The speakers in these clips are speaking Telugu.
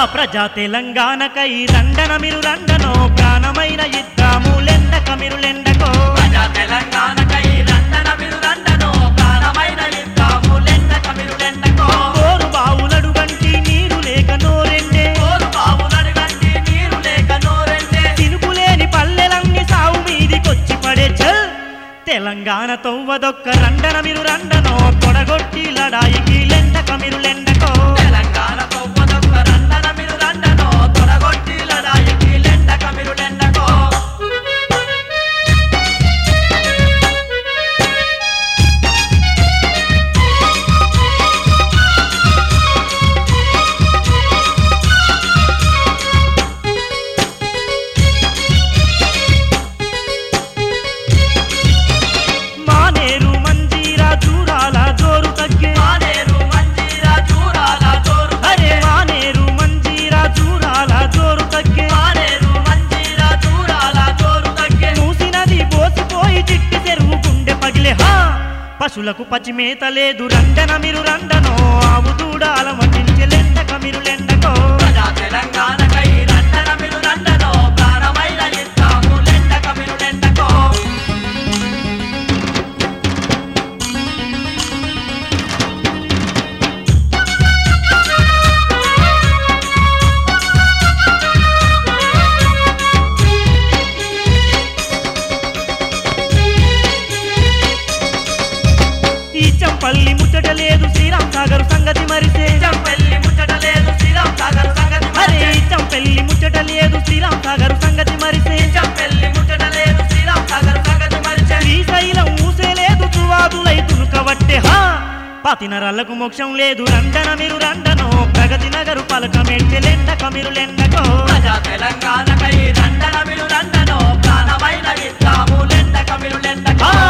ప్రజా తెలంగాణకై రండన మీరు రండనో ప్రాణమైన ఇద్దాము లెండక మీరు లెండకో ప్రజా తెలంగాణకై రండన మీరు రండనో ప్రాణమైన ఇద్దాము లెండక మీరు లెండకో కోరు బావులడు గంటి నీరు లేక నోరెండే కోరు బావులడు గంటి నీరు లేక నోరెండే తినుకులేని పల్లెలన్నీ సావు మీదికొచ్చి పడే చల్ తెలంగాణ తొవ్వదొక్క రండన మీరు రండనో తొడగొట్టి లడాయికి లెండక మీరు లెండకో తెలంగాణ తొవ్వదొక్క రండన మీరు రండనో తొడగొట్టి లడాయికి లెండక మీరు లెండకో మానేరు మంజీరా చూరాల జోరు తగ్గే మానేరు మంజీరా చూరాల జోరు అరే మానేరు మంజీరా చూరాల జోరు తగ్గే మానేరు మంజీరా చూరాల జోరు తగ్గే మూసినది పోసిపోయి చిట్టి చెరువు గుండె పగిలే హా పశులకు పచ్చిమేత లేదు రండన మీరు రండనో ఆవు దూడాల మటించి లెండక మీరు లెండకో ప్రజా తెలంగాణకై రండన మీరు రండనో ప్రాణమైన ఇద్దాము లెండక మీరు లెండకో ఈ చంపల్లి ముచ్చట లేదు శ్రీరామ్ సాగర్ సంగతి మరిసే చంపెల్లి ముచ్చట లేదు శ్రీరామ్ సాగర్ సంగతి అరే మరిసే ఈ చంపల్లి ముచ్చట లేదు శ్రీరామ్ సాగర్ సంగతి మరిసే చంపెల్లి ముచ్చట లేదు శ్రీరామ్ సాగర్ సంగతి మరిసే శ్రీశైలం ఊసే లేదు తువాదులైతును కవట్టే హా పాతినరాళ్లకు మోక్షం లేదు రండన మీరు రండనో ప్రగతి నగరు పలకమేడ్చె లెండక మీరు లెండకో ప్రజా తెలంగాణకై రండన మీరు రండనో ప్రాణమైన ఇద్దాము లెండక మీరు లెండకో ఆ!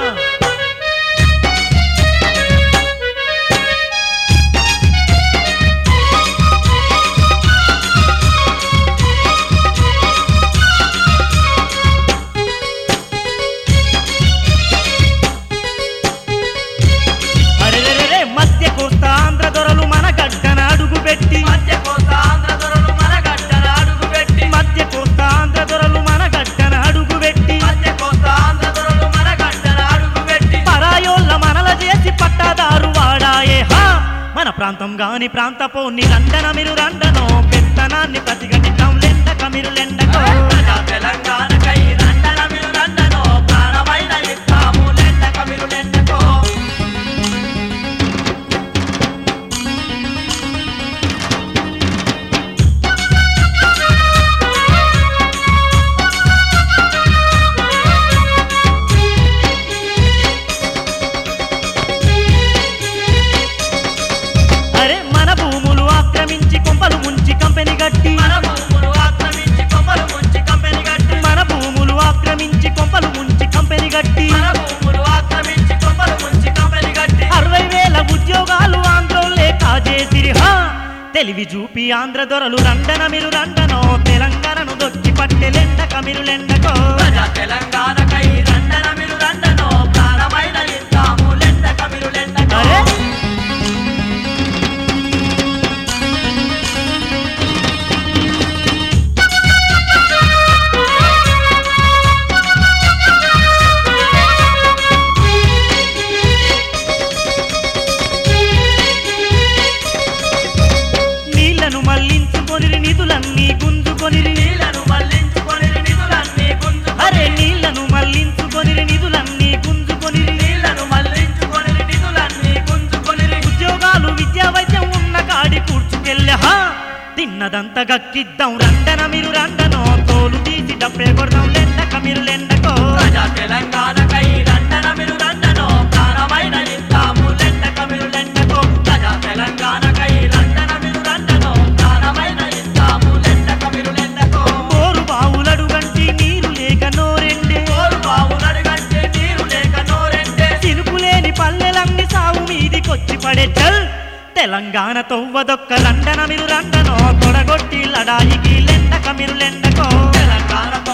అరెరెరెరె మధ్య కోస్తా ఆంధ్ర దొరలు మన గడ్డన అడుగు పెట్టి మధ్య కోస్తా ఆంధ్ర దొరలు మన గడ్డన అడుగు పెట్టి మధ్య కోస్తా ఆంధ్ర దొరలు మన గడ్డన అడుగు పెట్టి మధ్య కోస్తా ఆంధ్ర దొరలు మన గడ్డన అడుగు పెట్టి పరాయోళ్ళ మనల చేసి పట్టాదారు వాడాయే హా మన ప్రాంతం గాని ప్రాంతపోని రండన మీరు రండనో పెత్తనాన్ని ప్రతిఘటిద్దాం లెండక మీరు లెండకో ప్రజా తెలంగాణకై రండన మీరు రండనో ప్రాణమైన ఇద్దాము లెండక మీరు లెండకో అరే మన భూములు ఆక్రమించి కొంపలు ముంచి కంపెనీ గట్టి మన భూములు ఆక్రమించి కొమ్మలు ముంచి కంపెనీ కట్టి మన భూములు ఆక్రమించి కొంపలు ముంచి కంపెనీ గట్టి మన భూములు ఆక్రమించి కొమ్మలు ముంచి కంపెనీ కట్టి 60,000 ఉద్యోగాలు ఆంధ్రోళ్ళే కాజేసిరి హా తెలివి చూపి ఆంధ్ర దొరలు రండన మీరు రండనో తెలంగాణను దొక్కి పట్టె లెండక మీరు లెండకో ప్రజా తెలంగాణకై రండన మీరు రండనో ప్రాణమైన ఇద్దాము లెండక మీరు లెండకో అరే నీళ్లను మళ్లించుకొనిరి నిధులన్నీ గుంజుకొనిరి నీళ్లను మళ్లించుకొని నిధులన్నీ అరే గుంజుకొని నీళ్లను మళ్లించుకొనిరి నిధులన్నీ గుంజుకొనిరి నీళ్లను మళ్లించుకొని నిధులన్నీ గుంజుకొని ఉద్యోగాలు విద్యా వైద్యం ఉన్న కాడి కూర్చుకెళ్ళే హా తిన్నదంతా గక్కిద్దాం రండన మీరు రండనో తోలు తీసి డబ్బే కొడదాం లెండక మీరు లెండకో ప్రజా తెలంగాణకై రండన మీరు రండనో ప్రాణమైన ఇద్దాము లెండక మీరు లెండకో ప్రజా తెలంగాణకై రండన మీరు రండనో ప్రాణమైన ఇద్దాము లెండక మీరు లెండకో బోరు బావులడు గంటి నీరు లేక నోరెండే కోరు బావులడు గంటే నీరు లేక నోరెండే తినుకులేని పల్లెలన్నీ సావు మీదికొచ్చి పడే చల్ తెలంగాణ తొవ్వదొక్క రండన మీరు రండనో తొడగొట్టి లడాయికి లెండక మీరు లెండకో తెలంగాణ